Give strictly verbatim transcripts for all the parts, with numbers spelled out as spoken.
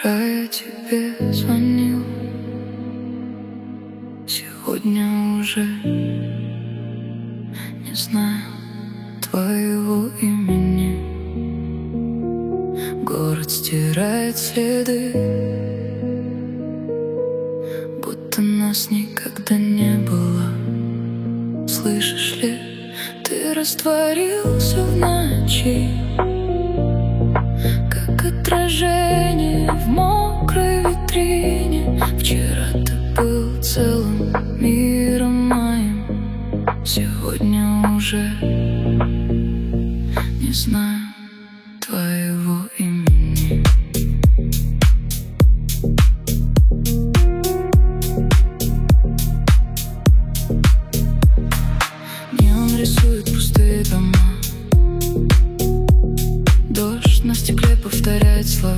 Вчера я тебе звонил, сегодня уже не знаю твоего имени. Город стирает следы, будто нас никогда не было. Слышишь ли, ты растворился в ночи, как отражение в мокрой витрине. Вчера ты был целым миром моим, сегодня уже не знаю твоего имени. Неон рисует пустые дома, дождь на стекле повторяет слова.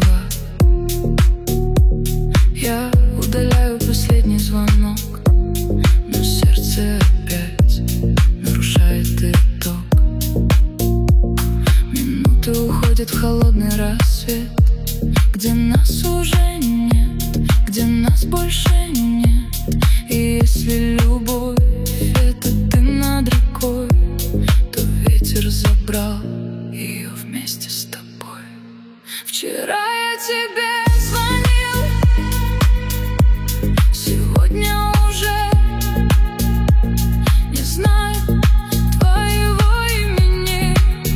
Я удаляю последний звонок, но сердце опять нарушает итог. Минуты уходят в холодный рассвет, где нас уже нет, где нас больше нет. И если любовь — это ты над рекой, то ветер забрал ее вместе с тобой. Вчера я тебе звонил, сегодня уже не знаю твоего имени.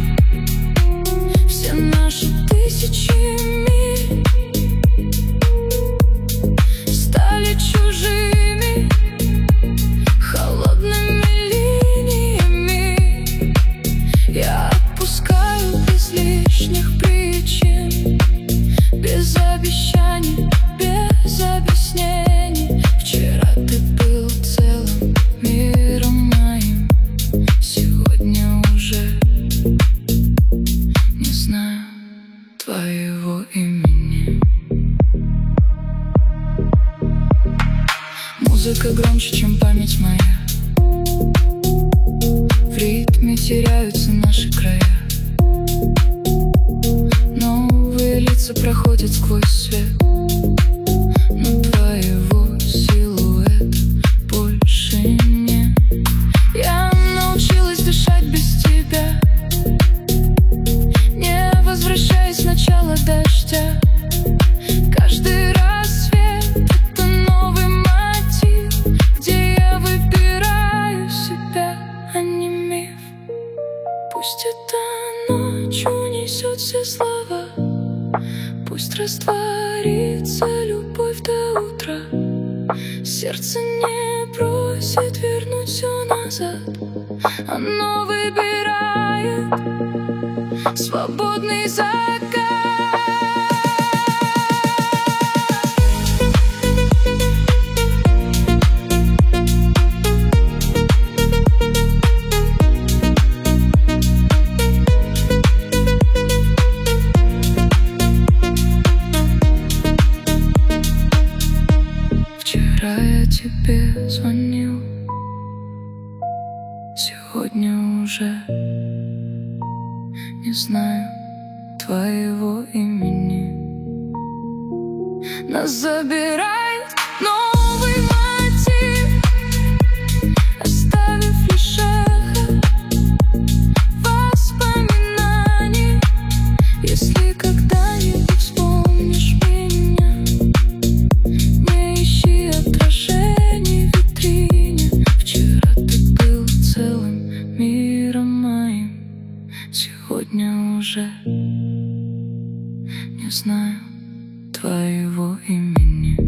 Все наши тысячи миль стали чужими, холодными линиями. Я отпускаю без лишних причин, без обещаний, без объяснений. Вчера ты был целым миром моим, сегодня уже не знаю твоего имени. Музыка громче, чем память моя, в ритме теряются наши края. Новые лица проходят сквозь свет, но твоего силуэта больше нет. Я научилась дышать без тебя, не возвращаясь с начала дождя. Каждый рассвет — это новый мотив, где я выбираю себя, а не миф. Пусть эта ночь унесет все слова, пусть растворится любовь до утра. Сердце не просит вернуть все назад, оно выбирает свободный закат. Вчера я тебе звонил, сегодня уже не знаю твоего имени. Нас забирает новый мотив, оставив лишь эхо воспоминаний. Если когда-нибудь вспомнишь меня, не ищи отражений в витрине. Вчера ты был целым миром моим, сегодня уже не знаю твоего имени.